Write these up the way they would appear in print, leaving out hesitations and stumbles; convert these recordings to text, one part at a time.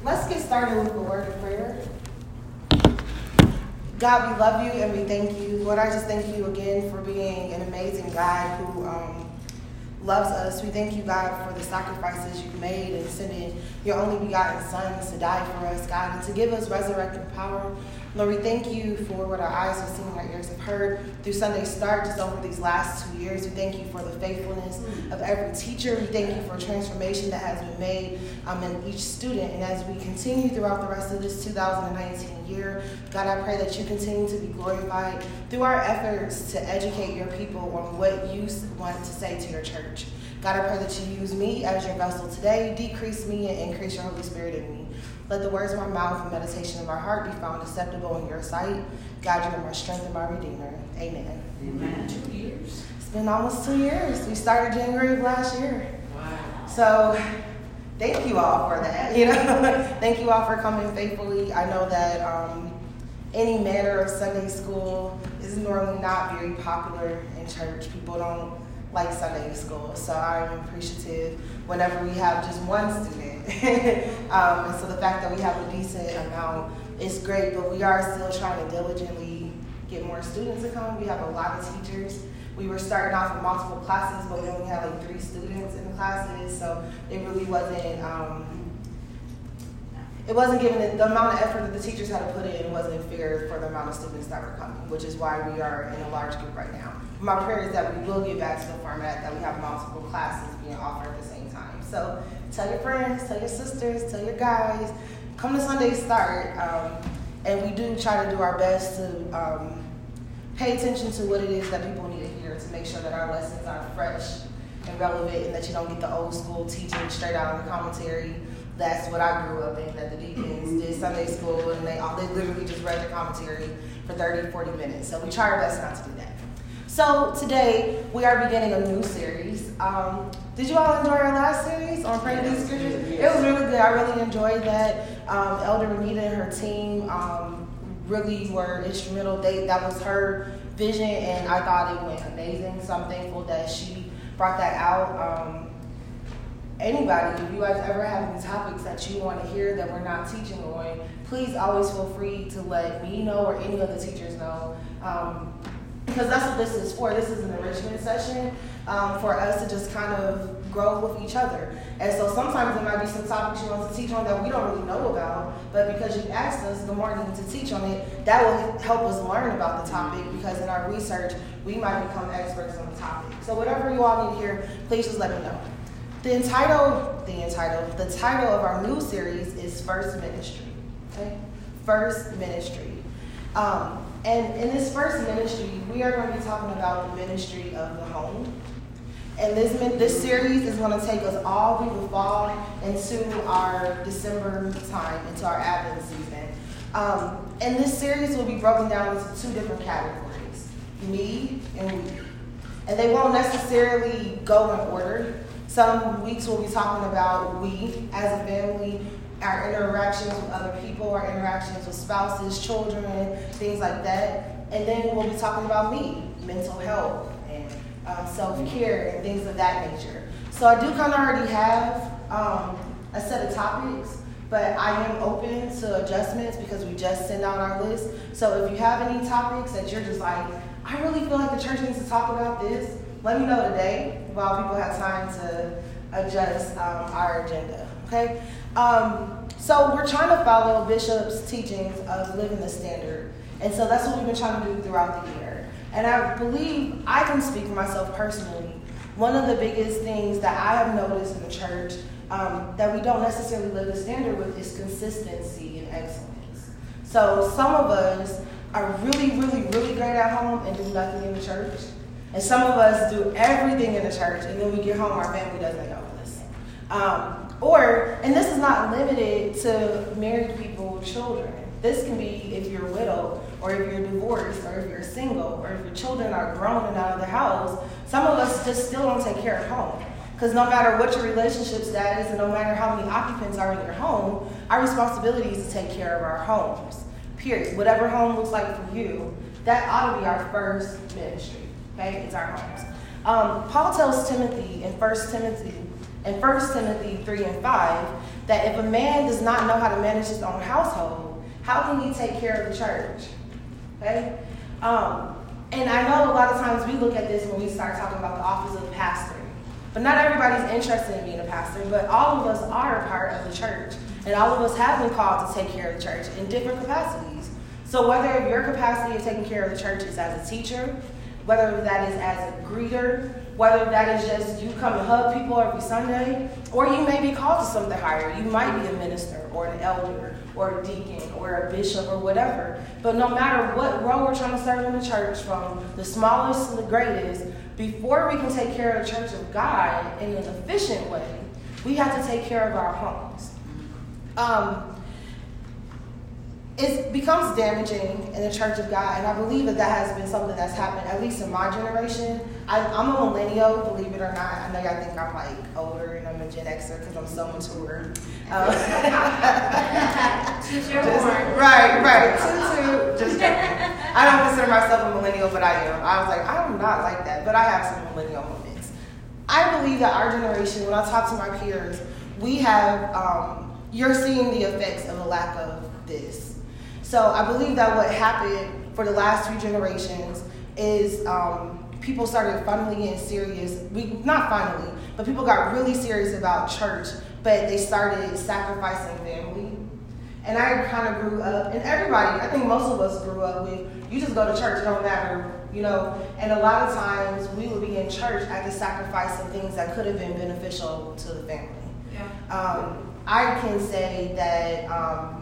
Let's get started with a word of prayer. God, we love you and we thank you. Lord, I just thank you again for being an amazing God who loves us. We thank you, God, for the sacrifices you've made and sending your only begotten Son to die for us, God, and to give us resurrecting power. Lord, we thank you for what our eyes have seen, our ears have heard through Sunday Start just over these last 2 years. We thank you for the faithfulness of every teacher. We thank you for transformation that has been made in each student. And as we continue throughout the rest of this 2019 year, God, I pray that you continue to be glorified through our efforts to educate your people on what you want to say to your church. God, I pray that you use me as your vessel today, decrease me and increase your Holy Spirit in me. Let the words of my mouth and meditation of my heart be found acceptable in your sight. God, you are my strength and my redeemer. Amen. Amen. 2 years. It's been almost 2 years. We started January of last year. Wow. So thank you all for that. Thank you all for coming faithfully. I know that any manner of Sunday school is normally not very popular in church. People don't like Sunday school, so I'm appreciative whenever we have just one student. And so the fact that we have a decent amount is great, but we are still trying to diligently get more students to come. We have a lot of teachers. We were starting off with multiple classes, but we only had like 3 students in the classes, so it really wasn't given the amount of effort that the teachers had to put in wasn't fair for the amount of students that were coming, which is why we are in a large group right now. My prayer is that we will get back to the format that we have multiple classes being offered at the same time. So tell your friends, tell your sisters, tell your guys, come to Sunday Start. And we do try to do our best to pay attention to what it is that people need to hear to make sure that our lessons are fresh and relevant and that you don't get the old school teaching straight out of the commentary. That's what I grew up in, that the deacons did Sunday school and they literally just read the commentary for 30, 40 minutes. So we try our best not to do that. So today we are beginning a new series. Did you all enjoy our last series on praying these scriptures? It was really good. I really enjoyed that. Elder Renita and her team really were instrumental. That was her vision, and I thought it went amazing. So I'm thankful that she brought that out. Anybody, if you guys ever have any topics that you want to hear that we're not teaching on, please always feel free to let me know or any of the teachers know. Because that's what this is for. This is an enrichment session for us to just kind of grow with each other. And so sometimes there might be some topics you want to teach on that we don't really know about, but because you asked us the morning to teach on it, that will help us learn about the topic, because in our research, we might become experts on the topic. So whatever you all need to hear, please just let me know. The title of our new series is First Ministry. Okay? First Ministry. And in this first ministry, we are going to be talking about the ministry of the home. And this series is going to take us all through the fall into our December time, into our Advent season. And this series will be broken down into 2 different categories, me and we. And they won't necessarily go in order. Some weeks we'll be talking about we as a family, our interactions with other people, our interactions with spouses, children, things like that. And then we'll be talking about me, mental health and self-care and things of that nature. So I do kind of already have a set of topics, but I am open to adjustments because we just send out our list. So if you have any topics that you're just like, I really feel like the church needs to talk about this, let me know today while people have time to adjust our agenda, okay? So we're trying to follow Bishop's teachings of living the standard. And so that's what we've been trying to do throughout the year. And I believe I can speak for myself personally. One of the biggest things that I have noticed in the church that we don't necessarily live the standard with is consistency and excellence. So some of us are really, really, really great at home and do nothing in the church. And some of us do everything in the church, and then we get home, our family doesn't know this. And this is not limited to married people with children. This can be if you're widowed, or if you're divorced, or if you're single, or if your children are grown and out of the house. Some of us just still don't take care of home. Because no matter what your relationship status and no matter how many occupants are in your home, our responsibility is to take care of our homes, period. Whatever home looks like for you, that ought to be our first ministry, okay? It's our homes. Paul tells Timothy in 1 Timothy 3 and 5 that if a man does not know how to manage his own household, how can he take care of the church? Okay? And I know a lot of times we look at this when we start talking about the office of the pastor. But not everybody's interested in being a pastor, but all of us are a part of the church. And all of us have been called to take care of the church in different capacities. So whether your capacity of taking care of the church is as a teacher, whether that is as a greeter, whether that is just you come and hug people every Sunday, or you may be called to something higher. You might be a minister or an elder or a deacon or a bishop or whatever. But no matter what role we're trying to serve in the church, from the smallest to the greatest, before we can take care of the church of God in an efficient way, we have to take care of our homes. It becomes damaging in the church of God, and I believe that has been something that's happened, at least in my generation. I'm a millennial, believe it or not. I know y'all think I'm like older and I'm a Gen Xer because I'm so mature. Right. Just joking. I don't consider myself a millennial, but I am. I was like, I'm not like that, but I have some millennial moments. I believe that our generation, when I talk to my peers, we have, you're seeing the effects of the lack of this. So I believe that what happened for the last 3 generations is people started finally getting serious. Not finally, but people got really serious about church, but they started sacrificing family. And I kind of grew up, and everybody, I think most of us grew up with, you just go to church, it don't matter, you know. And a lot of times we would be in church at the sacrifice of things that could have been beneficial to the family. Yeah. I can say that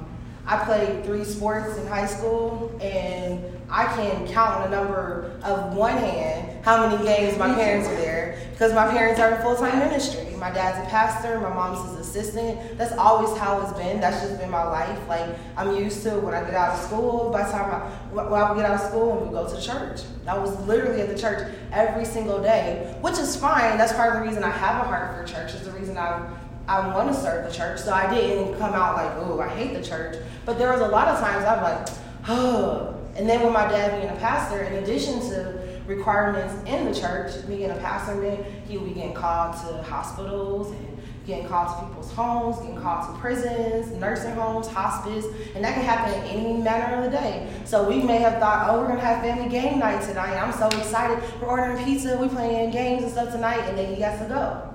I played 3 sports in high school, and I can count on the number of one hand how many games my parents were there, because my parents are in full-time ministry. My dad's a pastor, my mom's his assistant. That's always how it's been. That's just been my life. Like, I'm used to when I get out of school, by the time when I would get out of school and we go to church. I was literally at the church every single day, which is fine. That's part of the reason I have a heart for church. It's the reason I want to serve the church. So I didn't come out like, oh, I hate the church. But there was a lot of times I'm like, oh. And then with my dad being a pastor, in addition to requirements in the church, being a pastor meant he would be getting called to hospitals and getting called to people's homes, getting called to prisons, nursing homes, hospice, and that can happen at any manner of the day. So we may have thought, oh, we're going to have family game night tonight. I'm so excited. We're ordering pizza, we're playing games and stuff tonight, and then he has to go.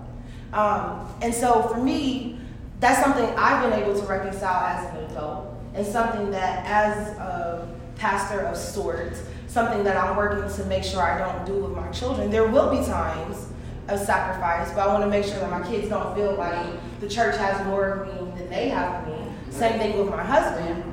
And so for me, that's something I've been able to reconcile as an adult, and something that as a pastor of sorts, something that I'm working to make sure I don't do with my children. There will be times of sacrifice, but I want to make sure that my kids don't feel like the church has more of me than they have of me. Same thing with my husband.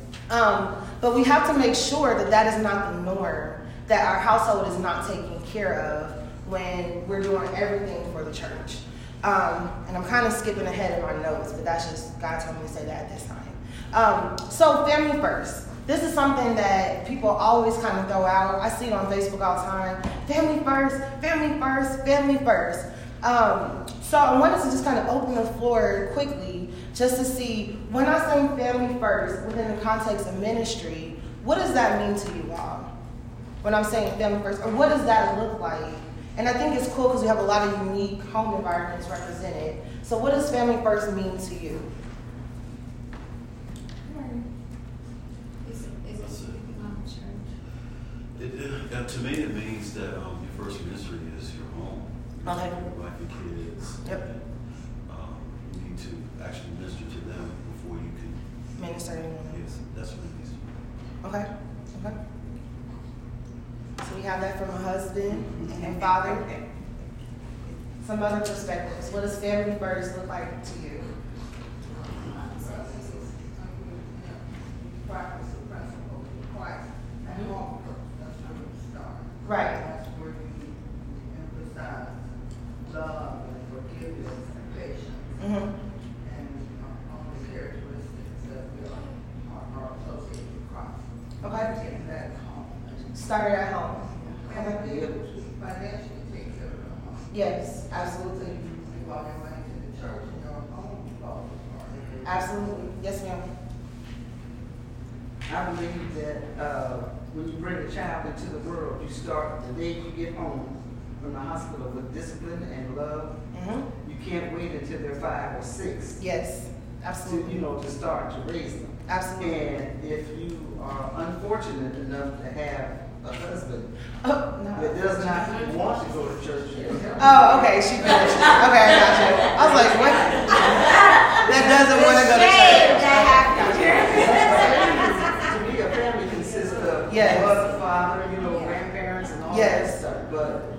But we have to make sure that that is not the norm, that our household is not taken care of when we're doing everything for the church. And I'm kind of skipping ahead in my notes, but that's just God told me to say that at this time. So family first. This is something that people always kind of throw out. I see it on Facebook all the time. Family first, family first, family first. So I wanted to just kind of open the floor quickly just to see, when I say family first within the context of ministry, what does that mean to you all? When I'm saying family first, or what does that look like? And I think it's cool because we have a lot of unique home environments represented. So what does family first mean to you? To me, it means that your first ministry is your home. Okay. Your wife and kids. Yep. You need to actually minister to them before you can Minister to anyone. Yes, that's what it means. Okay. So we have that from a husband and father. Some other perspectives. What does family first look like to you? Right. That's where you emphasize love and forgiveness and patience. And all the characteristics that we are associated with Christ. Okay. And that home. Started at home. And be able to financially take care of the home. Yes, absolutely. You walk your money to the church and your home falls apart. Absolutely. Yes, ma'am. I believe that when you bring a child into the world, you start the day you get home. from the hospital with discipline and love. Mm-hmm. You can't wait until they're 5 or 6. Yes, absolutely. To start to raise them. Absolutely. And if you are unfortunate enough to have a husband that No. does not want to go to church, Oh, okay, she finished. Okay, I got you. I was like, what? That doesn't want to go to church. To me, a family consists of Yes. mother, father, grandparents, and all Yes. that stuff. But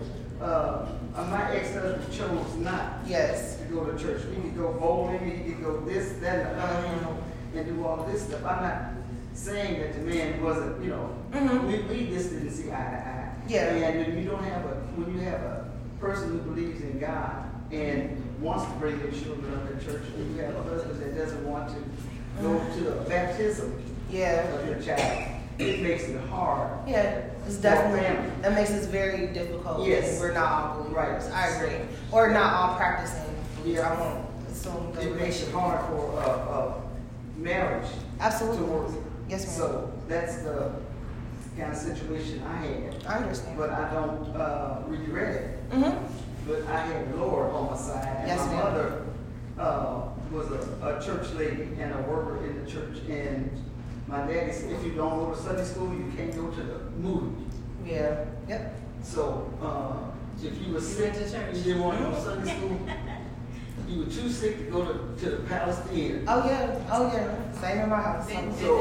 my ex-husband chose not Yes. to go to church. We could go bowling, we could go this, that, and the other, and do all this stuff. I'm not saying that the man wasn't, Mhm. we just didn't see eye to eye. Yeah. And when you have a person who believes in God and wants to bring their children up in church, and you have a husband that doesn't want to go to the baptism Yeah. of your child, it makes it hard. Yeah, it's For definitely, family. that makes it very difficult. Yes. If we're not all believers. Right. I agree. Or not all practicing. Yeah. I won't assume the It makes it relationship. hard for marriage Absolutely. to work. Yes, ma'am. So that's the kind of situation I had. I understand. But I don't regret it. Mm-hmm. But I had the Lord on my side. And Yes, my ma'am. mother was a church lady and a worker in the church. And my daddy said, if you don't go to Sunday school, you can't go to the movie. Yeah. Yep. So if you were sick, went to church. you didn't want to go to Sunday school, you were too sick to go to the Palace Theater. Oh yeah. Oh yeah. Same in my house.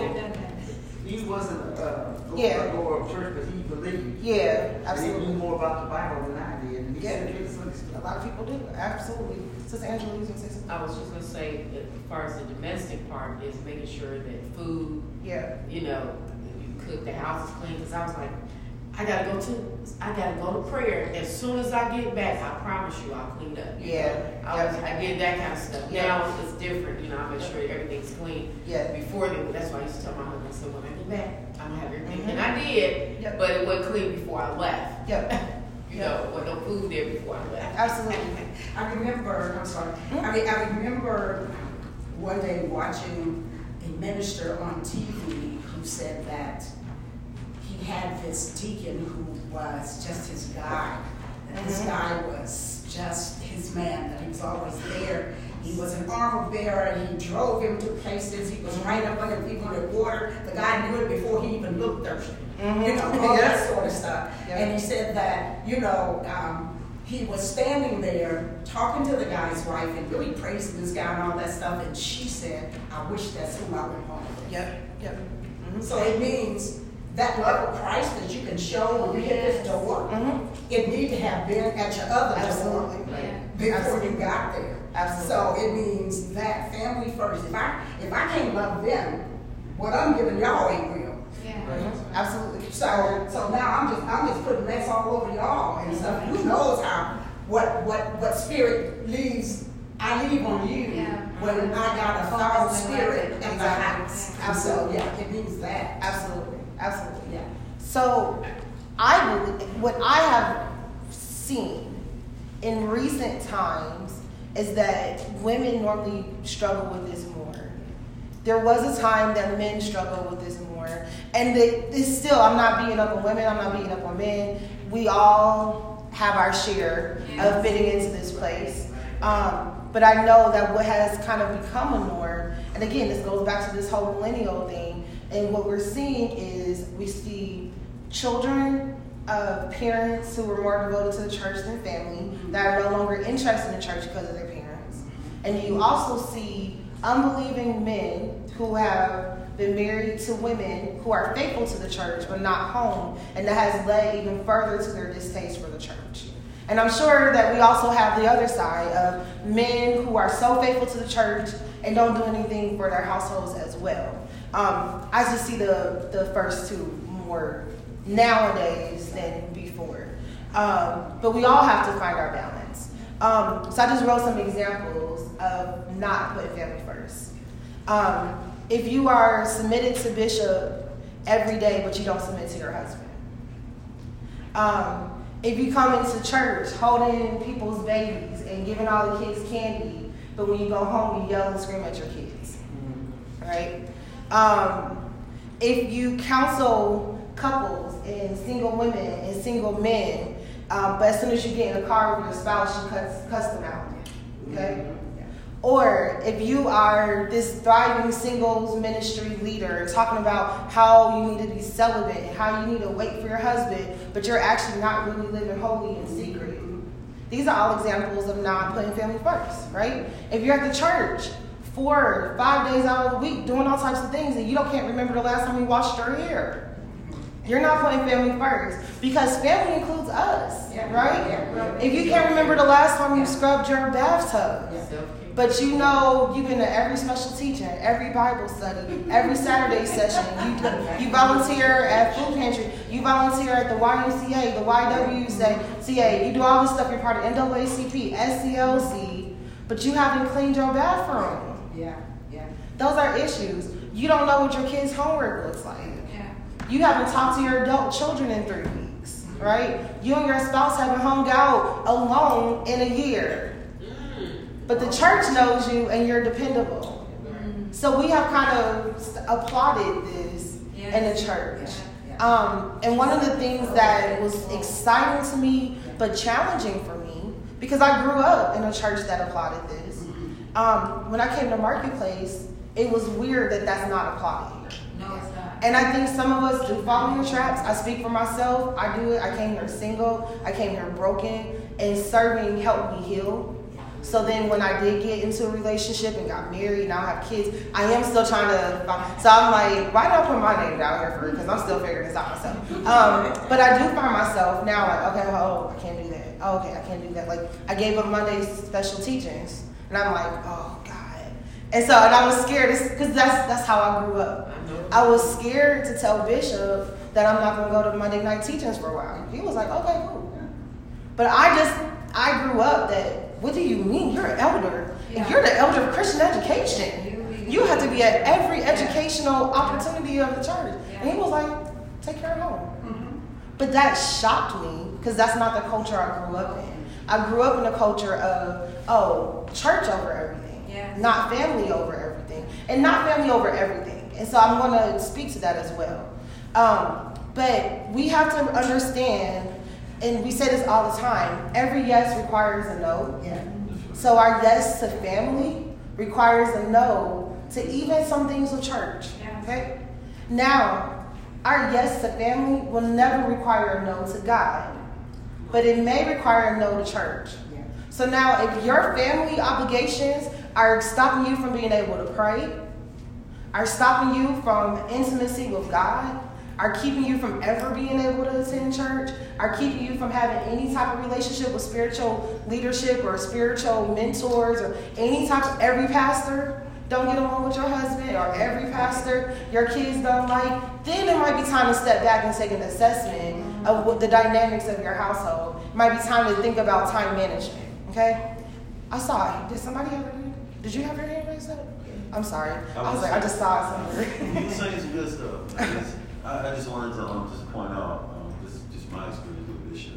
He wasn't a Yeah. goer of church, but he believed. Yeah. And he Absolutely. knew more about the Bible than I did. And he Yeah. sent me to Sunday school. A lot of people do. Absolutely. Sister Angela, you can say something. I was just gonna say, that as far as the domestic part is making sure that food, Yeah. you cook, the house is clean, cause I was like, I gotta go to prayer. As soon as I get back, I promise you, I'll clean up. Yeah. I did that kind of stuff. Yeah. Now it's different, I make sure everything's clean. Yeah. Before then, that's why I used to tell my husband, I said, when I get back, I'm gonna have everything. Mhm. And I did, Yep. but it wasn't clean before I left. Yep. With no food there before I left. Absolutely. I remember, I'm sorry, Hmm? I remember one day watching a minister on TV who said that he had this deacon who was just his guy. That this guy was just his man, that he was always there. He was an armor bearer. He drove him to places. He was right up under people in water. The guy knew it before he even looked thirsty. All that sort of stuff. Yeah. And he said that, he was standing there talking to the guy's wife and really praising this guy and all that stuff. And she said, I wish that's who I went home with. Yep. Yep. Mm-hmm. So it means that love of Christ that you can show when you hit this door, Mm-hmm. it need to have been at your other door Absolutely. before Absolutely. you got there. Absolutely. So it means that family first. If I can't love them, what I'm giving y'all ain't real. Mhm. Absolutely. So now I'm just putting mess all over y'all and stuff. Who knows what spirit I leave on you when I got a foul spirit in the house. Absolutely. So yeah, it means that. Absolutely. Absolutely. Yeah. So, I believe what I have seen in recent times is that women normally struggle with this more. There was a time that men struggled with this more, and it's still. I'm not beating up on women. I'm not beating up on men. We all have our share of fitting into this place. But I know that what has kind of become a norm, and again, this goes back to this whole millennial thing. And what we're seeing is we see children of parents who were more devoted to the church than family that are no longer interested in church because of their parents. And you also see unbelieving men who have been married to women who are faithful to the church but not home, and that has led even further to their distaste for the church. And I'm sure that we also have the other side of men who are so faithful to the church and don't do anything for their households as well. I just see the first two more nowadays than before. But we all have to find our balance. So I just wrote some examples of not putting family first. If you are submitted to bishop every day, but you don't submit to your husband. If you come into church holding people's babies and giving all the kids candy, but when you go home, you yell and scream at your kids. Right? If you counsel couples and single women and single men, But as soon as you get in the car with your spouse, you cuss them out. Okay? Or if you are this thriving singles ministry leader talking about how you need to be celibate and how you need to wait for your husband, but you're actually not really living holy in secret. These are all examples of not putting family first, right? If you're at the church 4 or 5 days out of the week doing all types of things and you can't remember the last time you washed your hair, you're not putting family first, because family includes us, right? If you can't remember the last time you scrubbed your bathtub, but you you've been to every special teaching, every Bible study, every Saturday session, you volunteer at food pantry, you volunteer at the YMCA, the YWCA, you do all this stuff, you're part of NAACP, SCLC, but you haven't cleaned your bathroom. Those are issues. You don't know what your kids' homework looks like. You haven't talked to your adult children in 3 weeks, right? You and your spouse haven't hung out alone in a year. But the church knows you and you're dependable. So we have kind of applauded this in the church. And one of the things that was exciting to me, but challenging for me, because I grew up in a church that applauded this. When I came to Marketplace, it was weird that that's not applauded. No, it's not. And I think some of us do fall in the traps. I speak for myself. I do it. I came here single. I came here broken. And serving helped me heal. So then when I did get into a relationship and got married, now I have kids, I am still trying to find. So I'm like, why did I put my name down here for it? Because I'm still figuring this out myself. But I do find myself now like, okay, I can't do that. Oh, okay, I can't do that. Like, I gave up Monday's special teachings. And I'm like, oh, God. And I was scared because that's how I grew up. I was scared to tell Bishop that I'm not going to go to Monday night teachings for a while. He was like, okay, cool. But I grew up that, what do you mean? You're an elder. And you're the elder of Christian education. You have to be at every educational opportunity of the church. And he was like, take care of home. But that shocked me because that's not the culture I grew up in. I grew up in a culture of, church over everything. Not family over everything. And not family over everything. And so I'm going to speak to that as well. But we have to understand, and we say this all the time, every yes requires a no. So our yes to family requires a no to even some things with church. Okay? Now, our yes to family will never require a no to God, but it may require a no to church. So now if your family obligations are stopping you from being able to pray, are stopping you from intimacy with God, are keeping you from ever being able to attend church, are keeping you from having any type of relationship with spiritual leadership or spiritual mentors or any type of, every pastor don't get along with your husband or every pastor your kids don't like, then it might be time to step back and take an assessment of what the dynamics of your household. It might be time to think about time management, okay? I saw it. Did somebody have it? Did you have your hand raised up? I'm sorry. I was like, I just saw it somewhere. You were saying some good stuff. I just wanted to just point out just my experience with Bishop.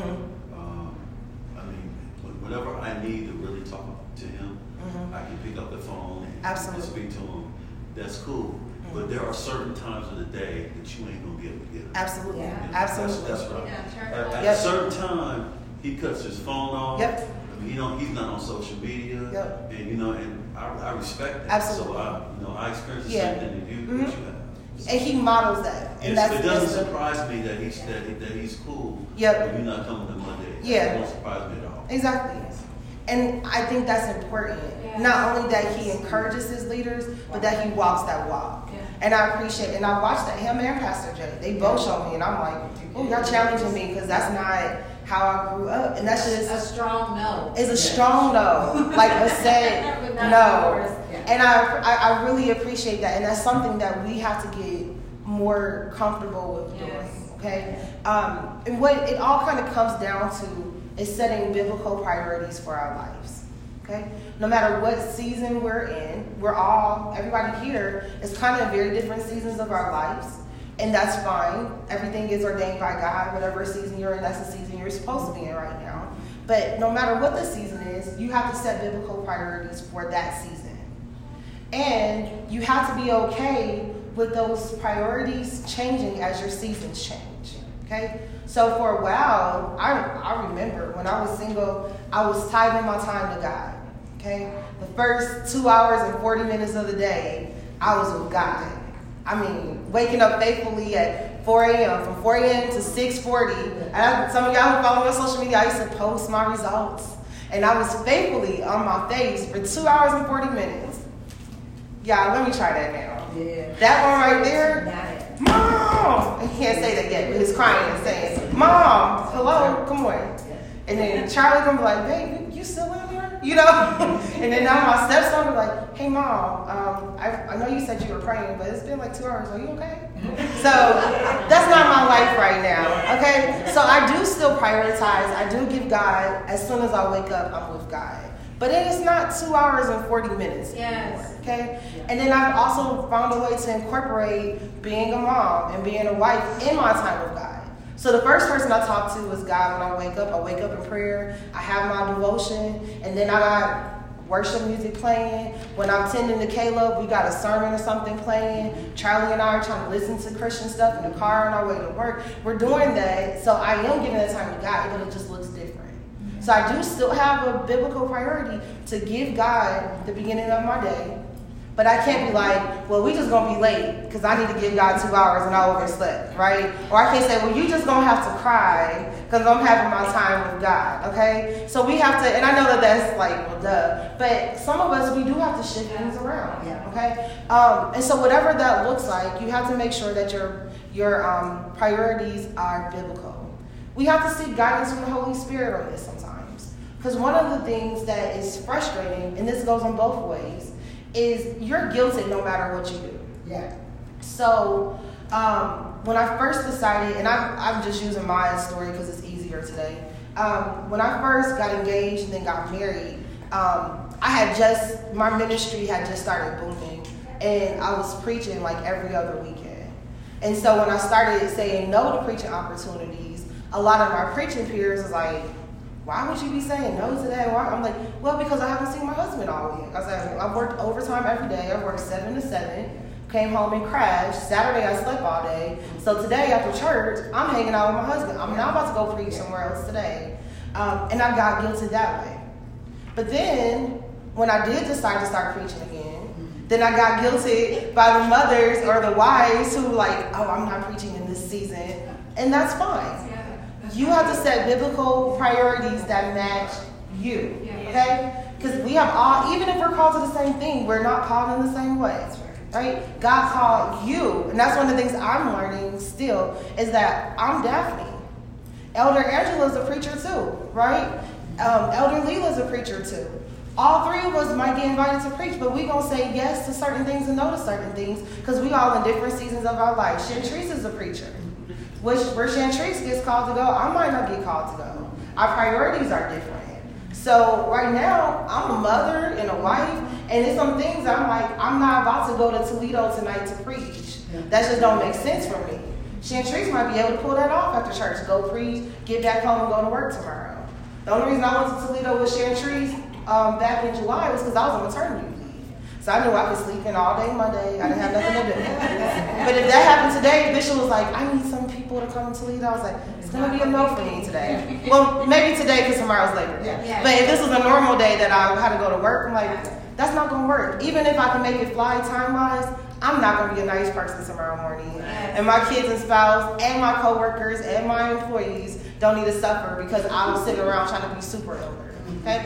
I mean, whenever I need to really talk to him, I can pick up the phone and speak to him. That's cool. But there are certain times of the day that you ain't gonna be able to get him. Absolutely. That's right. At a certain time, he cuts his phone off. He's not on social media, and I respect that. Absolutely. So I experience the same thing that you have. And he models that. And it doesn't surprise me that he's cool. If you're not coming to Monday. It won't surprise me at all. Exactly. And I think that's important. Not only that he encourages his leaders, but that he walks that walk. And I appreciate it. And I watched that, him and Pastor Jay. They both showed me, and I'm like, oh, y'all challenging me because that's not how I grew up. And that's just a strong no. It's a strong no. Like a said no. And I really appreciate that. And that's something that we have to get more comfortable with doing. Okay? And what it all kind of comes down to is setting biblical priorities for our lives. Okay? No matter what season we're in, everybody here is kind of in very different seasons of our lives. And that's fine. Everything is ordained by God. Whatever season you're in, that's the season you're supposed to be in right now. But no matter what the season is, you have to set biblical priorities for that season. And you have to be okay with those priorities changing as your seasons change. Okay? So for a while, I remember when I was single, I was tithing my time to God. Okay? The first 2 hours and 40 minutes of the day, I was with God. I mean, waking up faithfully at 4 a.m., from 4 a.m. to 6:40. And some of y'all who follow me on social media, I used to post my results. And I was faithfully on my face for 2 hours and 40 minutes. Y'all, let me try that now. Yeah. That one right there. Mom! He can't say that yet, but he's crying and saying, Mom, hello, come on. And then Charlie gonna be like, babe, you still in there? You know? And then now my stepson will be like, hey, Mom, I know you said you were praying, but it's been like 2 hours. Are you okay? So that's not my life right now, okay? So I do still prioritize. I do give God, as soon as I wake up, I'm with God. But it is not 2 hours and 40 minutes anymore, okay? And then I've also found a way to incorporate being a mom and being a wife in my time with God. So the first person I talk to is God when I wake up. I wake up in prayer. I have my devotion. And then I got worship music playing. When I'm tending to Caleb, we got a sermon or something playing. Charlie and I are trying to listen to Christian stuff in the car on our way to work. We're doing that. So I am giving that time to God, but it just looks different. So I do still have a biblical priority to give God the beginning of my day. But I can't be like, well, we just going to be late because I need to give God 2 hours and I overslept, right? Or I can't say, well, you just going to have to cry because I'm having my time with God, okay? So we have to, and I know that that's like, well, duh. But some of us, we do have to shift things around, okay? And so whatever that looks like, you have to make sure that your priorities are biblical. We have to seek guidance from the Holy Spirit on this sometimes. Because one of the things that is frustrating, and this goes on both ways, is you're guilty no matter what you do. Yeah. So when I first decided, and I'm just using my story because it's easier today. When I first got engaged and then got married, my ministry had just started booming, and I was preaching like every other weekend. And so when I started saying no to preaching opportunities, a lot of my preaching peers was like, why would you be saying no to that? I'm like, well, because I haven't seen my husband all week. I said, I've worked overtime every day. I worked 7 to 7, came home and crashed. Saturday, I slept all day. So today after church, I'm hanging out with my husband. I'm now about to go preach somewhere else today. And I got guilty that way. But then when I did decide to start preaching again, then I got guilty by the mothers or the wives who like, oh, I'm not preaching in this season. And that's fine. You have to set biblical priorities that match you, okay? Because we have all, even if we're called to the same thing, we're not called in the same way, right? God called you, and that's one of the things I'm learning still, is that I'm Daphne. Elder Angela's a preacher too, right? Elder Leela's a preacher too. All three of us might get invited to preach, but we're going to say yes to certain things and no to certain things because we all in different seasons of our life. Shantrice is a preacher. Where Shantrice gets called to go, I might not get called to go. Our priorities are different. So right now, I'm a mother and a wife, and there's some things I'm like, I'm not about to go to Toledo tonight to preach. That just don't make sense for me. Shantrice might be able to pull that off after church, go preach, get back home and go to work tomorrow. The only reason I went to Toledo with Shantrice back in July was because I was on maternity leave. So I knew I could sleep in all day Monday. I didn't have nothing to do. But if that happened today, Bishop was like, I need some people to come to Toledo. I was like, it's going to be a no for me today. Well, maybe today because tomorrow's Labor Day. Yeah. But if this was a normal day that I had to go to work, I'm like, that's not going to work. Even if I can make it fly time-wise, I'm not going to be a nice person tomorrow morning. And my kids and spouse and my coworkers and my employees don't need to suffer because I'm sitting around trying to be super elder. Okay?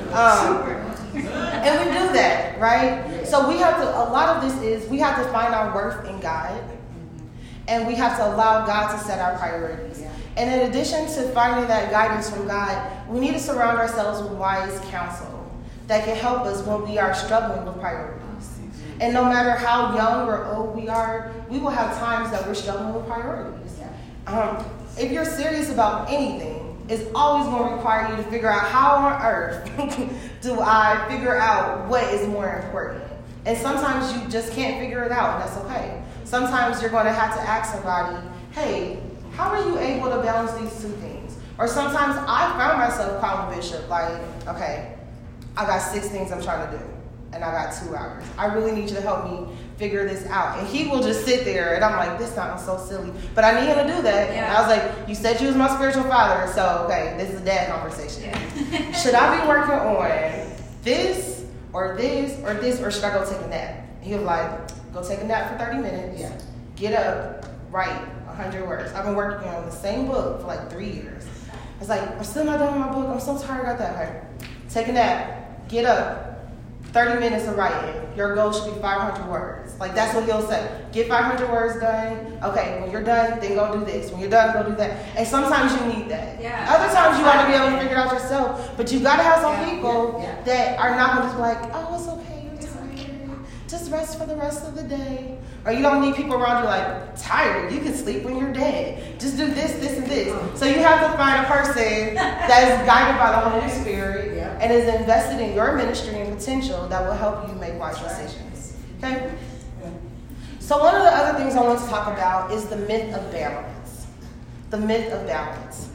And we do that, right? So we have to, a lot of this is, we have to find our worth in God. And we have to allow God to set our priorities. And in addition to finding that guidance from God, we need to surround ourselves with wise counsel that can help us when we are struggling with priorities. And no matter how young or old we are, we will have times that we're struggling with priorities. If you're serious about anything, it's always going to require you to figure out how on earth do I figure out what is more important. And sometimes you just can't figure it out, and that's okay. Sometimes you're going to have to ask somebody, hey, how are you able to balance these two things? Or sometimes I found myself calling Bishop like, okay, I got 6 things I'm trying to do. and I got 2 hours. I really need you to help me figure this out. And he will just sit there, and I'm like, this sounds so silly. But I need him to do that. Yeah. And I was like, you said you was my spiritual father, so okay, this is a dad conversation. Yeah. Should I be working on this, or this, or this, or should I go take a nap? He was like, go take a nap for 30 minutes. Yeah. Get up, write 100 words. I've been working on the same book for like 3 years. I was like, I'm still not done with my book. I'm so tired of that. Okay. Take a nap. Get up. 30 minutes of writing. Your goal should be 500 words. Like, that's what he'll say. Get 500 words done. Okay, when you're done, then go do this. When you're done, go do that. And sometimes you need that. Yeah. Other times you want to be able to figure it out yourself. But you got to have some Yeah. people Yeah. that are not going to just be like, oh, it's okay. You're tired. Just rest for the rest of the day. Or you don't need people around you like, tired. You can sleep when you're dead. Just do this, this, and this. So you have to find a person that is guided by the Holy Spirit Yeah. and is invested in your ministry and potential that will help you make wise decisions. Okay? So one of the other things I want to talk about is the myth of balance. The myth of balance.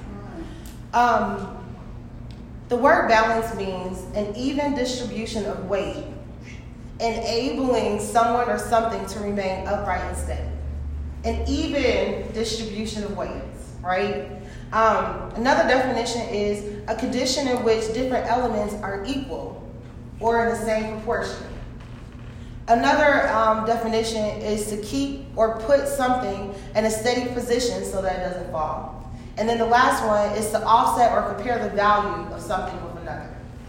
The word balance means an even distribution of weight, enabling someone or something to remain upright and steady. An even distribution of weights, right? Another definition is a condition in which different elements are equal or in the same proportion. Another definition is to keep or put something in a steady position so that it doesn't fall. And then the last one is to offset or compare the value of something with another.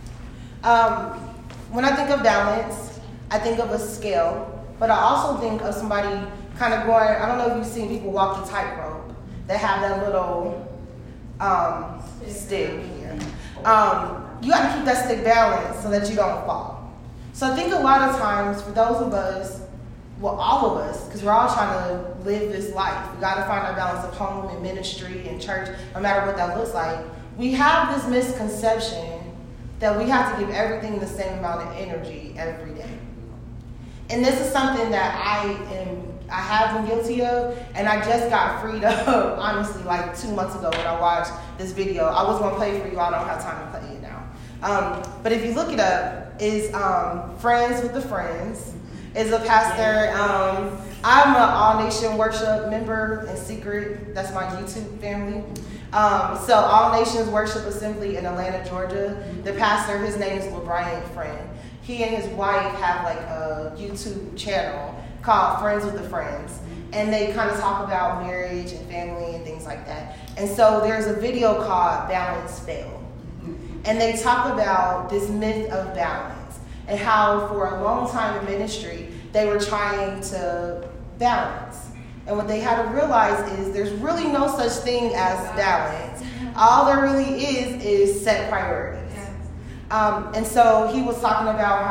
When I think of balance, I think of a scale, but I also think of somebody kind of going, I don't know if you've seen people walk the tightrope that have that little stick here. You got to keep that stick balanced so that you don't fall. So I think a lot of times for those of us, well, all of us, because we're all trying to live this life. We got to find our balance of home and ministry and church, no matter what that looks like. We have this misconception that we have to give everything the same amount of energy every day. And this is something that I have been guilty of, and I just got freed up, honestly, like 2 months ago when I watched this video. I was going to play it for you. I don't have time to play it now. But if you look it up, is Friends with the Friends. Is a pastor. I'm an All Nation Worship member in secret. That's my YouTube family. So All Nations Worship Assembly in Atlanta, Georgia. The pastor, his name is LeBryant Friend. He and his wife have like a YouTube channel called Friends with the Friends. And they kind of talk about marriage and family and things like that. And so there's a video called Balance Fail. And they talk about this myth of balance and how for a long time in ministry, they were trying to balance. And what they had to realize is there's really no such thing as balance. All there really is set priorities. And so he was talking about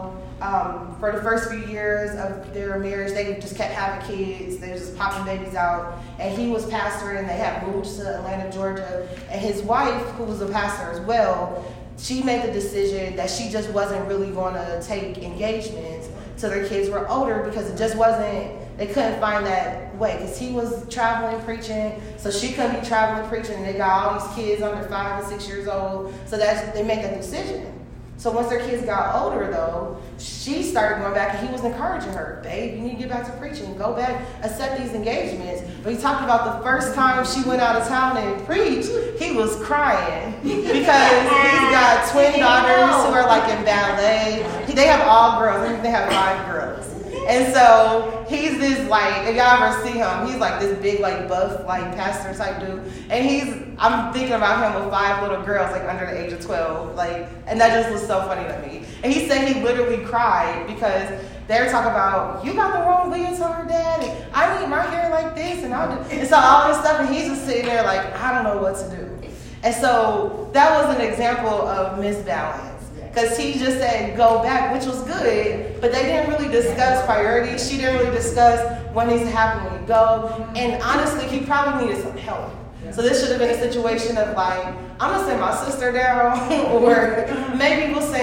how for the first few years of their marriage, they just kept having kids. They were just popping babies out. And he was pastoring, and they had moved to Atlanta, Georgia. And his wife, who was a pastor as well, she made the decision that she just wasn't really going to take engagements till their kids were older because it just wasn't, they couldn't find that way. Because he was traveling, preaching, so she couldn't be traveling, preaching. And they got all these kids under 5 and 6 years old. So they made that decision. So once their kids got older, though, she started going back, and he was encouraging her, babe, you need to get back to preaching. Go back, accept these engagements. But he talked about the first time she went out of town and preached, he was crying because he's got twin daughters who are like in ballet. They have all girls. I think they have 5 girls. And so he's this like, if y'all ever see him, he's like this big like buff like pastor type dude. And I'm thinking about him with 5 little girls like under the age of 12. Like, and that just was so funny to me. And he said he literally cried because they're talking about, you got the wrong leotard, Dad, and I need my hair like this, and so all this stuff, and he's just sitting there like, I don't know what to do. And so that was an example of misbalance. Because he just said, go back, which was good, but they didn't really discuss priorities. She didn't really discuss what needs to happen when you go. And honestly, he probably needed some help. So this should have been a situation of like, I'm going to send my sister down, or maybe we'll send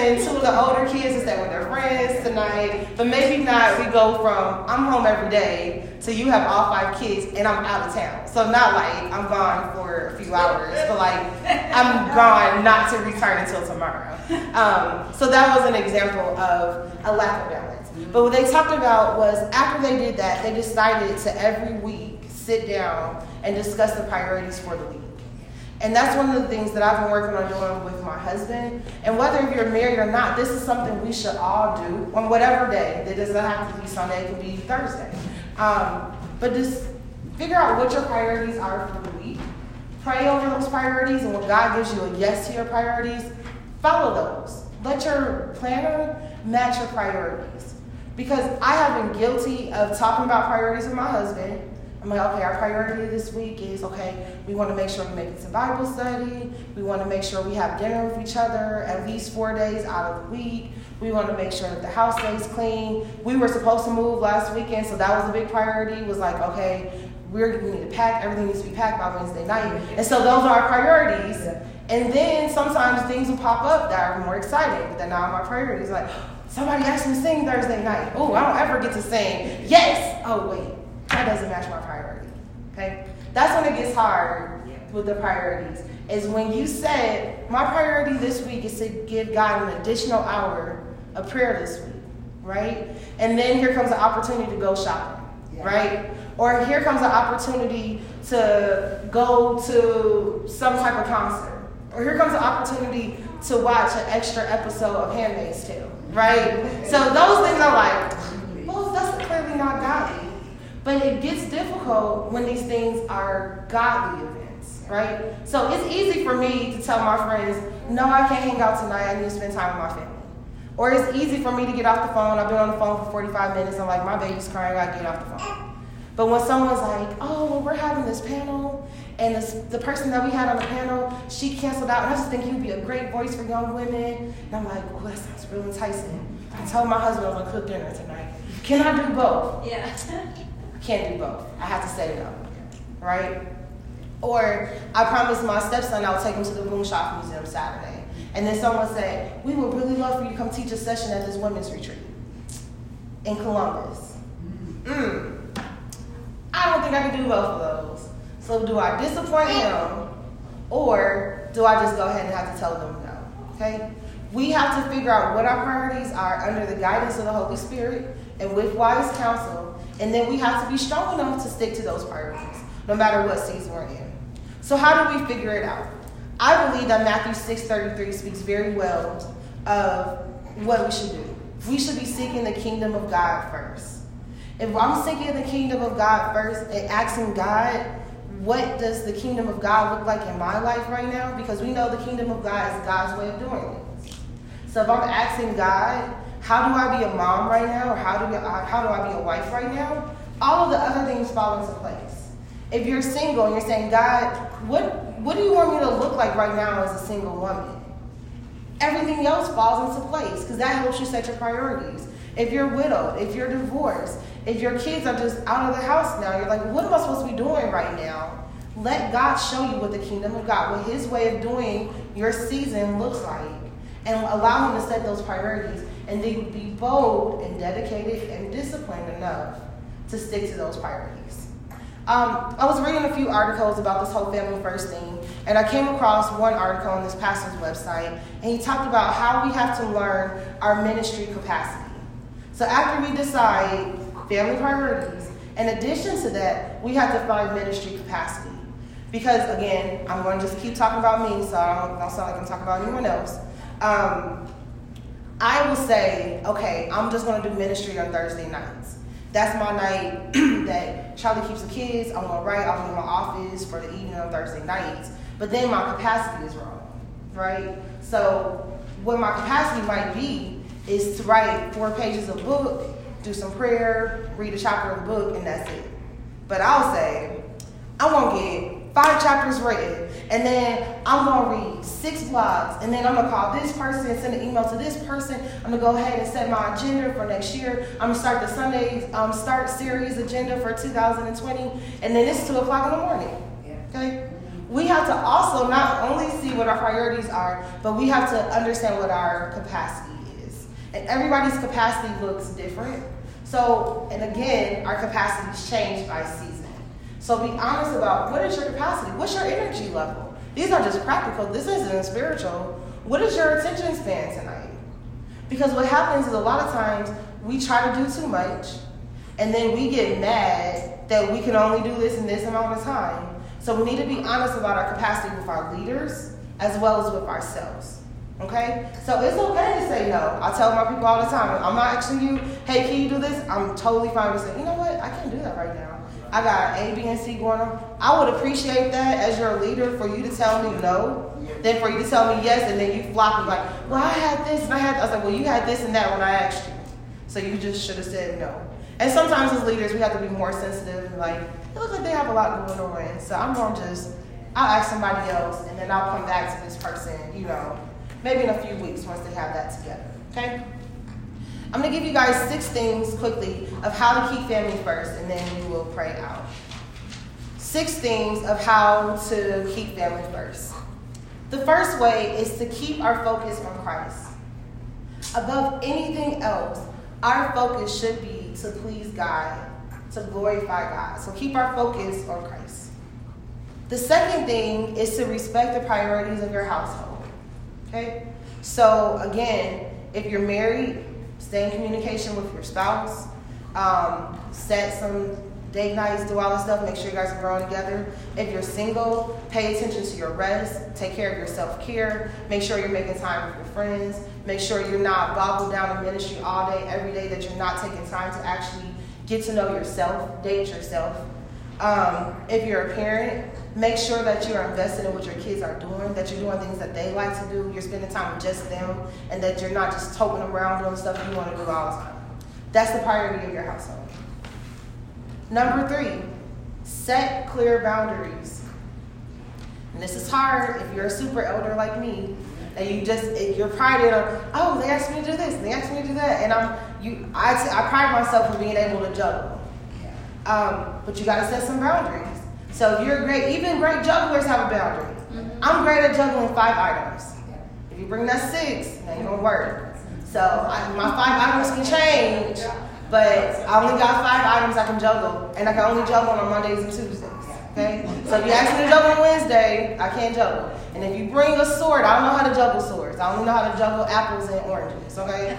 send 2 of the older kids to stay with their friends tonight. But maybe not, we go from I'm home every day to you have all 5 kids and I'm out of town. So not like I'm gone for a few hours, but like I'm gone not to return until tomorrow. So that was an example of a lack of balance. But what they talked about was after they did that, they decided to every week sit down and discuss the priorities for the week. And that's one of the things that I've been working on doing with my husband. And whether you're married or not, this is something we should all do on whatever day. It doesn't have to be Sunday, it can be Thursday. But just figure out what your priorities are for the week. Pray over those priorities, and when God gives you a yes to your priorities, follow those. Let your planner match your priorities. Because I have been guilty of talking about priorities with my husband. I'm like, okay, our priority this week is, okay, we want to make sure we make it to Bible study. We want to make sure we have dinner with each other at least 4 days out of the week. We want to make sure that the house stays clean. We were supposed to move last weekend, so that was a big priority. It was like, okay, we need to pack. Everything needs to be packed by Wednesday night. And so those are our priorities. And then sometimes things will pop up that are more exciting, but they're not my priorities. Like, somebody asked me to sing Thursday night. Oh, I don't ever get to sing. Yes! Oh, wait. That doesn't match my priority. Okay? That's when it gets hard with the priorities. Is when you said, my priority this week is to give God an additional hour of prayer this week. Right? And then here comes an opportunity to go shopping. Right? Or here comes an opportunity to go to some type of concert. Or here comes an opportunity to watch an extra episode of Handmaid's Tale. Right? So those things are like, well, that's clearly not godly. But it gets difficult when these things are godly events, right? So it's easy for me to tell my friends, no, I can't hang out tonight. I need to spend time with my family. Or it's easy for me to get off the phone. I've been on the phone for 45 minutes. I'm like, my baby's crying. I gotta get off the phone. But when someone's like, oh, well, we're having this panel, and the person that we had on the panel, she canceled out, and I just think you'd be a great voice for young women. And I'm like, oh, that sounds real enticing. I told my husband I'm gonna cook dinner tonight. Can I do both? Yeah. Can't do both. I have to say no, right? Or I promised my stepson I would take him to the Moonshot Museum Saturday. And then someone said, we would really love for you to come teach a session at this women's retreat in Columbus. I don't think I can do both of those. So do I disappoint him, or do I just go ahead and have to tell them no, okay? We have to figure out what our priorities are under the guidance of the Holy Spirit and with wise counsel. And then we have to be strong enough to stick to those priorities, no matter what season we're in. So how do we figure it out? I believe that Matthew 6:33 speaks very well of what we should do. We should be seeking the kingdom of God first. If I'm seeking the kingdom of God first and asking God, what does the kingdom of God look like in my life right now? Because we know the kingdom of God is God's way of doing things. So if I'm asking God, how do I be a mom right now? Or how do I be a wife right now? All of the other things fall into place. If you're single and you're saying, God, what do you want me to look like right now as a single woman? Everything else falls into place because that helps you set your priorities. If you're widowed, if you're divorced, if your kids are just out of the house now, you're like, what am I supposed to be doing right now? Let God show you what the kingdom of God, what his way of doing your season looks like, and allow him to set those priorities. And then be bold and dedicated and disciplined enough to stick to those priorities. I was reading a few articles about this whole family first thing, and I came across one article on this pastor's website, and he talked about how we have to learn our ministry capacity. So after we decide family priorities, in addition to that, we have to find ministry capacity. Because again, I'm going to just keep talking about me, so I don't sound like I'm talking about anyone else. I will say, okay, I'm just going to do ministry on Thursday nights. That's my night that Charlie keeps the kids. I'm going to write. I'm in my office for the evening on Thursday nights. But then my capacity is wrong, right? So what my capacity might be is to write 4 pages of book, do some prayer, read a chapter of the book, and that's it. But I'll say, I'm going to get 5 chapters written, and then I'm going to read 6 blogs, and then I'm going to call this person and send an email to this person. I'm going to go ahead and set my agenda for next year. I'm going to start the Sunday Start series agenda for 2020, and then it's 2 o'clock in the morning. Okay? we have to also not only see what our priorities are, but we have to understand what our capacity is. And everybody's capacity looks different. So, and again, our capacities change by season. So be honest about what is your capacity? What's your energy level? These are just practical. This isn't spiritual. What is your attention span tonight? Because what happens is a lot of times we try to do too much, and then we get mad that we can only do this in this amount of time. So we need to be honest about our capacity with our leaders as well as with ourselves. Okay? So it's okay to say no. I tell my people all the time, I'm not asking you, hey, can you do this? I'm totally fine with saying, you know what? I can't do that right now. I got A, B, and C going on. I would appreciate that as your leader for you to tell me no, than for you to tell me yes, and then you flop and like, well, I had this and I had that. I was like, well, you had this and that when I asked you. So you just should have said no. And sometimes as leaders, we have to be more sensitive and like, it looks like they have a lot going on. So I'm going to I'll ask somebody else, and then I'll come back to this person, maybe in a few weeks once they have that together, okay? I'm going to give you guys 6 things quickly of how to keep family first, and then we will pray out. 6 things of how to keep family first. The first way is to keep our focus on Christ. Above anything else, our focus should be to please God, to glorify God. So keep our focus on Christ. The second thing is to respect the priorities of your household. Okay? So again, if you're married, stay in communication with your spouse. Set some date nights, do all this stuff. Make sure you guys are growing together. If you're single, pay attention to your rest. Take care of your self-care. Make sure you're making time with your friends. Make sure you're not boggled down in ministry all day, every day, that you're not taking time to actually get to know yourself, date yourself. If you're a parent, make sure that you're invested in what your kids are doing, that you're doing things that they like to do, you're spending time with just them, and that you're not just toting them around doing stuff you want to do all the time. That's the priority of your household. Number 3, set clear boundaries. And this is hard if you're a super elder like me, and you're prided on, oh, they asked me to do this, they asked me to do that, and I pride myself in being able to juggle. But you got to set some boundaries. So if you're even great jugglers have a boundary. Mm-hmm. I'm great at juggling 5 items. If you bring that 6, it ain't gonna work. So my 5 items can change, but I only got 5 items I can juggle, and I can only juggle on Mondays and Tuesdays. Okay? So if you ask me to juggle on Wednesday, I can't juggle. And if you bring a sword, I don't know how to juggle swords. I only know how to juggle apples and oranges. Okay?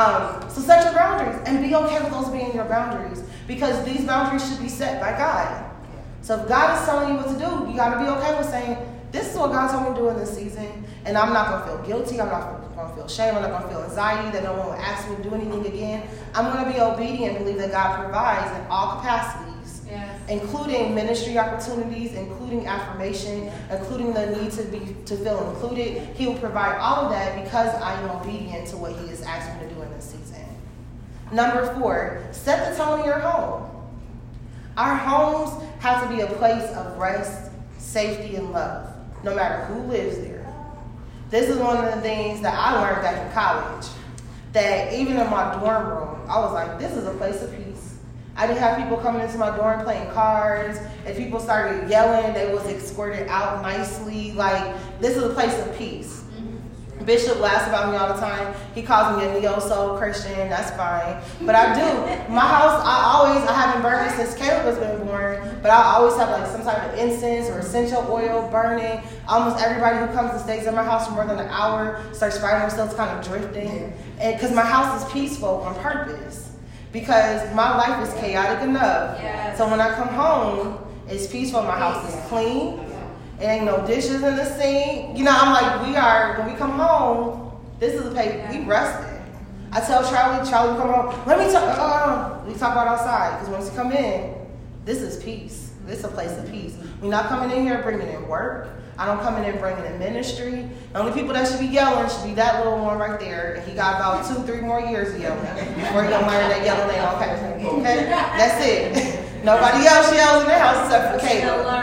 So set your boundaries and be okay with those being your boundaries, because these boundaries should be set by God. So if God is telling you what to do, you got to be okay with saying, this is what God told me to do in this season, and I'm not going to feel guilty. I'm not going to feel shame. I'm not going to feel anxiety that no one will ask me to do anything again. I'm going to be obedient and believe that God provides in all capacities, including ministry opportunities, including affirmation, including the need to feel included. He will provide all of that because I am obedient to what He has asked me to do in this season. Number 4, set the tone in your home. Our homes have to be a place of rest, safety, and love, no matter who lives there. This is one of the things that I learned back in college, that even in my dorm room, I was like, this is a place of peace. I didn't have people coming into my dorm playing cards. If people started yelling, they was escorted out nicely. Like, this is a place of peace. Bishop laughs about me all the time. He calls me a neo-soul Christian. That's fine. But I do. My house, I haven't burned it since Caleb has been born, but I always have like some type of incense or essential oil burning. Almost everybody who comes and stays in my house for more than an hour starts finding themselves kind of drifting. And because my house is peaceful on purpose. Because my life is chaotic enough. Yes. So when I come home, it's peaceful. My house is clean. It ain't no dishes in the sink. I'm like, when we come home, this is a place, we rested. I tell Charlie, come home, let me talk, we talk about outside, because once you come in, this is peace. This is a place of peace. We're not coming in here bringing in work. I don't come in and bringing in ministry. The only people that should be yelling should be that little one right there, and he got about 2-3 more years of yelling before he gonna learn that yelling ain't okay? That's it. Nobody else yells in their house except for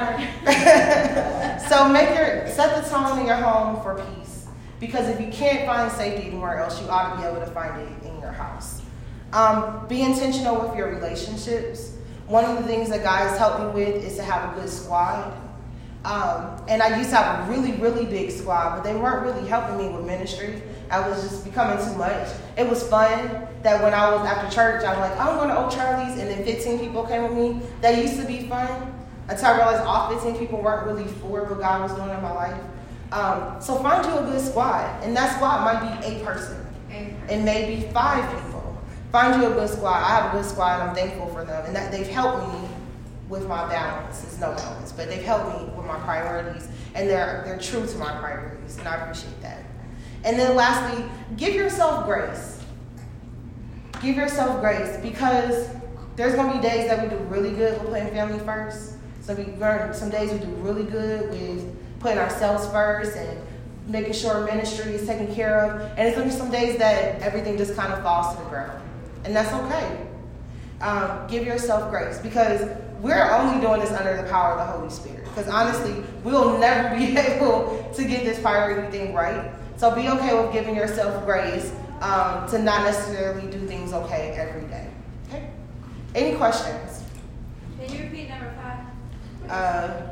Caleb. So set the tone in your home for peace. Because if you can't find safety anywhere else, you ought to be able to find it in your house. Be intentional with your relationships. One of the things that God has helped me with is to have a good squad. And I used to have a really, really big squad, but they weren't really helping me with ministry. I was just becoming too much. It was fun that when I was after church, I was like, I'm going to Old Charlie's, and then 15 people came with me. That used to be fun until I realized all 15 people weren't really for what God was doing in my life. So find you a good squad, and that squad might be a person, and maybe 5 people. Find you a good squad. I have a good squad, and I'm thankful for them, and that they've helped me with my balance. It's no balance, but they've helped me with my priorities, and they're true to my priorities, and I appreciate that. And then lastly, give yourself grace. Give yourself grace, because there's going to be days that we do really good with putting family first. Some days we do really good with putting ourselves first and making sure ministry is taken care of. And it's going to be some days that everything just kind of falls to the ground. And that's okay. Give yourself grace, because we're only doing this under the power of the Holy Spirit. Because honestly, we'll never be able to get this priority thing right. So be okay with giving yourself grace to not necessarily do things okay every day. Okay? Any questions? Can you repeat number 5?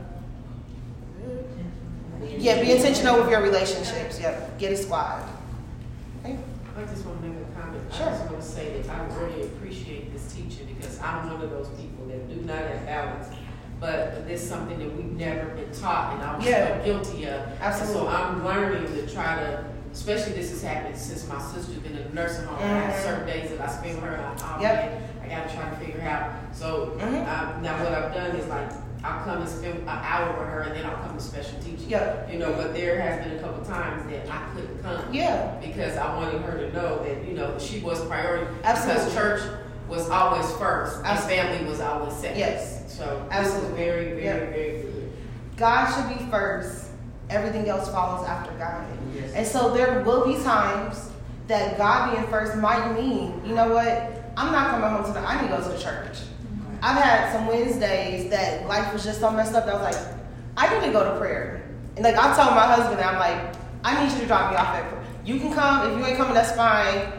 Yeah, be intentional with your relationships. Yep. Get a squad. Okay? I just want to make a comment. Sure. I just want to say that I really appreciate this teaching, because I'm one of those people that do not have balance. But this is something that we've never been taught, and I was so guilty of. Absolutely. And so I'm learning to try to, especially this has happened since my sister's been in a nursing home. I have certain days that I spend with her, and I got to try to figure out. So now what I've done is, like, I'll come and spend an hour with her, and then I'll come to special teaching. You know, but there has been a couple times that I couldn't come. Because I wanted her to know that, you know, she was priority. Absolutely. Because church was always first, and family was always second. So this is very, very, very good. God should be first. Everything else follows after God. And so there will be times that God being first might mean, you know what, I'm not coming home tonight. I need to go to the church. I've had some Wednesdays that life was just so messed up that I was like, I need to go to prayer. And like I told my husband, I'm like, I need you to drop me off at prayer. You can come. If you ain't coming, that's fine.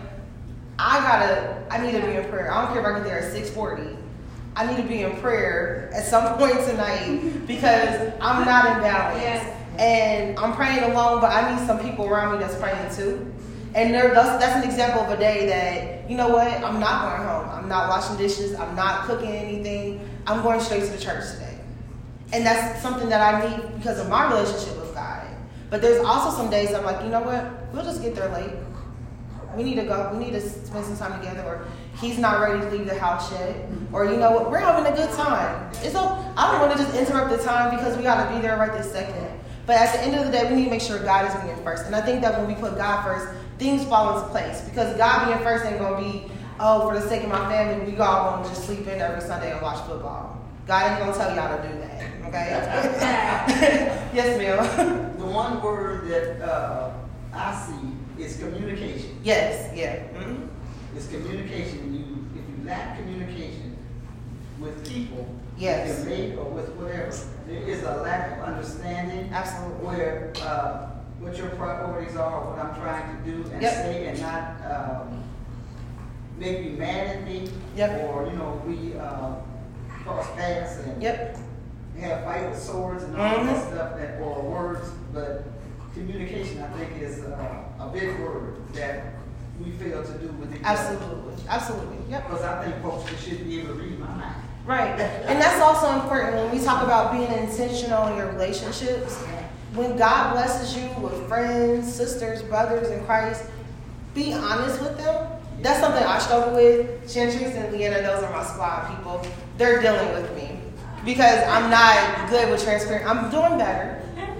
I need to be in prayer. I don't care if I get there at 6:40. I need to be in prayer at some point tonight, because I'm not in balance. And I'm praying alone, but I need some people around me that's praying too. And that's an example of a day that, you know what, I'm not going home. I'm not washing dishes. I'm not cooking anything. I'm going straight to the church today. And that's something that I need because of my relationship with God. But there's also some days I'm like, you know what, we'll just get there late. We need to go. We need to spend some time together. Or he's not ready to leave the house yet. Or you know what, we're having a good time. I don't want to just interrupt the time because we got to be there right this second. But at the end of the day, we need to make sure God is being first. And I think that when we put God first, things fall into place. Because God being first ain't going to be, oh, for the sake of my family, we all going to just sleep in every Sunday and watch football. God ain't going to tell y'all to do that. Okay? Yes, ma'am. The one word that I see is communication. Yes, yeah. Mm-hmm. It's communication. If you lack communication with people, yes, with your mate or with whatever, there is a lack of understanding. Absolutely. Where what your priorities are, what I'm trying to do and say, and not make you mad at me, or we cross paths and have fight with swords and all that stuff, or words. But communication, I think, is a big word that we fail to do with each other. Absolutely. Yep. Because I think folks should be able to read my mind. Right. And that's also important when we talk about being intentional in your relationships. When God blesses you with friends, sisters, brothers in Christ, be honest with them. That's something I struggle with. Chantrice and Leanna, those are my squad people. They're dealing with me because I'm not good with transparent. I'm doing better.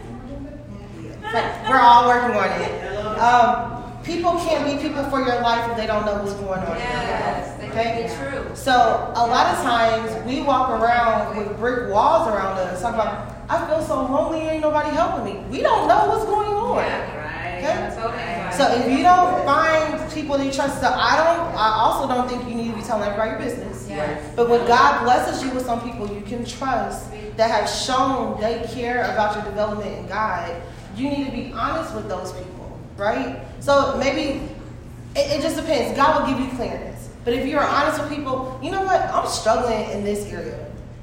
We're all working on it. People can't be people for your life if they don't know what's going on. Yes, that can be true. So a lot of times we walk around with brick walls around us. Talk about, I feel so lonely, ain't nobody helping me. We don't know what's going on. Okay? So if you don't find people that you trust, I also don't think you need to be telling everybody your business. Yes. But when God blesses you with some people you can trust that have shown they care about your development in God, you need to be honest with those people, right? So maybe it just depends. God will give you clearness. But if you're honest with people, you know what? I'm struggling in this area.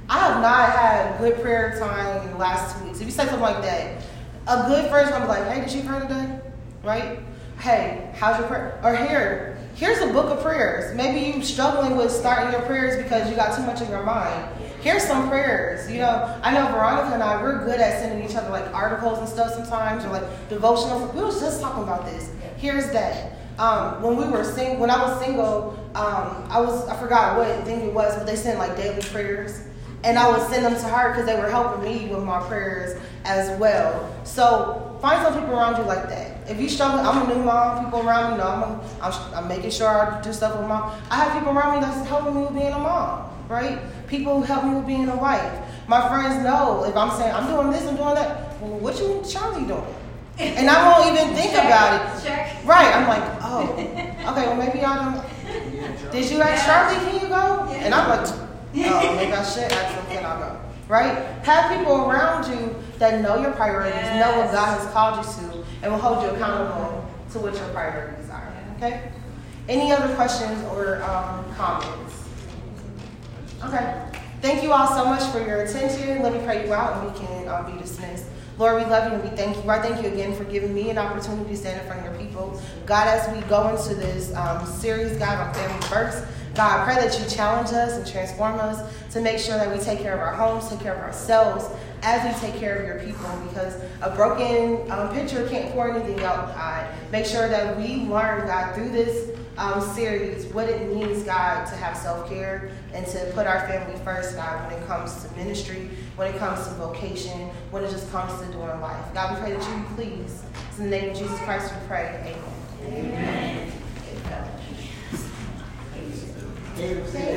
I have not had good prayer time in the last 2 weeks. If you say something like that, a good first one will be like, hey, did you pray today? Right? Hey, how's your prayer? Or here's a book of prayers. Maybe you're struggling with starting your prayers because you got too much in your mind. Here's some prayers. You know, I know Veronica and I, we're good at sending each other like articles and stuff sometimes, or like devotionals. We was just talking about this. Here's that. When I was single, I forgot what thing it was, but they sent like daily prayers. And I would send them to her because they were helping me with my prayers as well. So find some people around you like that. If you struggle, I'm a new mom. People around me know I'm making sure I do stuff with mom. I have people around me that's helping me with being a mom, right? People who help me with being a wife. My friends know if I'm saying I'm doing this, I'm doing that. Well, what you and Charlie doing? And I won't even think about it. Check. Right? I'm like, oh, okay. Well, maybe I don't. Did you ask Charlie? Can you go? Yeah. And I'm like, oh, maybe I should ask him, can I go? Right? Have people around you that know your priorities, know what God has called you to, and will hold you accountable to what your priorities are. Okay? Any other questions or comments? Okay. Thank you all so much for your attention. Let me pray you out and we can be dismissed. Lord, we love you and we thank you. I thank you again for giving me an opportunity to stand in front of your people. God, as we go into this series, God, on Family First, God, I pray that you challenge us and transform us to make sure that we take care of our homes, take care of ourselves as we take care of your people, because a broken pitcher can't pour anything out, God. Make sure that we learn, God, through this series, what it means, God, to have self-care and to put our family first, God, when it comes to ministry, when it comes to vocation, when it just comes to doing life. God, we pray that you be pleased. In the name of Jesus Christ we pray. Amen. Amen. Amen.